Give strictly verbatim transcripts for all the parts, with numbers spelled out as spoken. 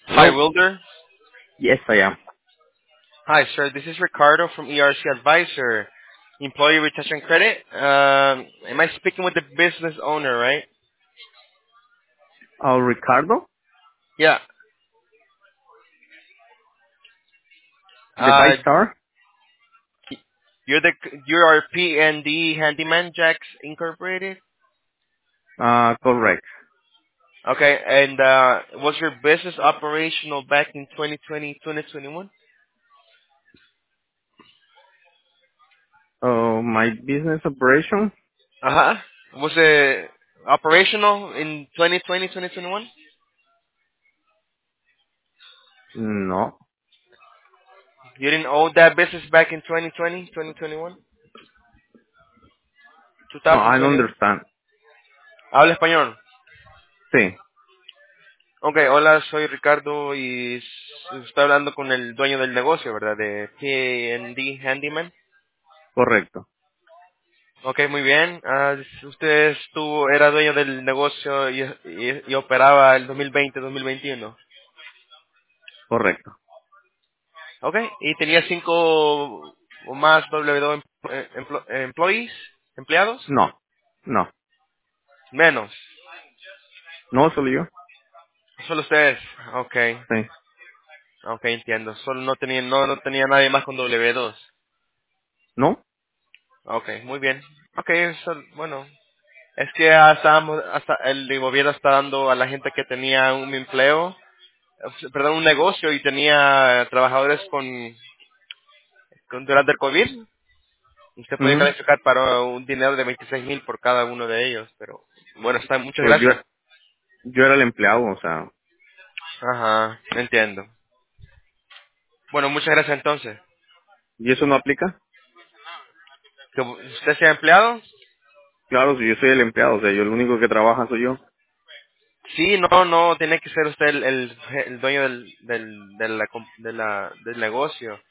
Hi, Hello? Wilder. Yes, I am. Hi, sir. This is Ricardo from E R C Advisor, Employee Retention Credit. Um, am I speaking with the business owner, right? Uh, Ricardo? Yeah. The Uh, Vice Star? you're the you are P N D Handyman Jacks Incorporated. Uh, correct. Okay, and uh, was your business operational back in twenty twenty, twenty twenty-one? Uh, my business operation? Uh huh. Was it operational in twenty twenty, twenty twenty-one? No. You didn't own that business back in twenty twenty, twenty twenty-one, No, I don't twenty twenty-one? understand. Habla español. Sí, Ok, hola, soy Ricardo y s- estoy hablando con el dueño del negocio, ¿verdad? De P and D Handyman. correcto, Ok, muy bien. Ah, usted estuvo, era dueño del negocio y, y- y operaba el dos mil veinte, dos mil veintiuno. correcto. Ok, y tenía cinco o más W dos em- eh, emplo- eh, employees, empleados. No, no, Menos. no solo yo. Solo ustedes. Ok, Sí. ok, entiendo. Solo no tenía, no, no tenía nadie más con W dos. ¿No? Ok, muy bien. Ok, eso, bueno, es que ya estábamos, hasta el gobierno está dando a la gente que tenía un empleo, eh, perdón, un negocio y tenía trabajadores con, con durante el COVID. Usted puede Ujú. calificar para un dinero de veintiséis mil por cada uno de ellos, pero bueno, está, muchas Pues yo, gracias. yo era el empleado, o sea, Ajá, entiendo. Bueno, muchas gracias entonces. ¿y eso no aplica? ¿Que usted sea empleado? Claro, si yo soy el empleado, o sea, yo el único que trabaja soy yo. Sí, no, no, tiene que ser usted el, el, el dueño del, del, de la, com- de la, del negocio.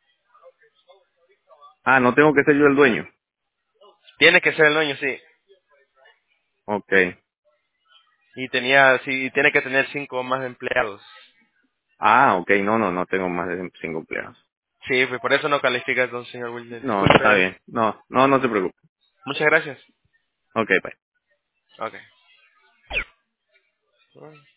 Ah, no tengo que ser yo el dueño. Tiene que ser el dueño, sí. Ok. Y tenía, sí, tiene que tener cinco o más empleados. Ah, ok, no, no, no tengo más de cinco empleados. Sí, pues por eso no califica, don señor Wilder. No, está Disculpe. bien. No, no, no se preocupe. Muchas gracias. Ok, bye. Ok.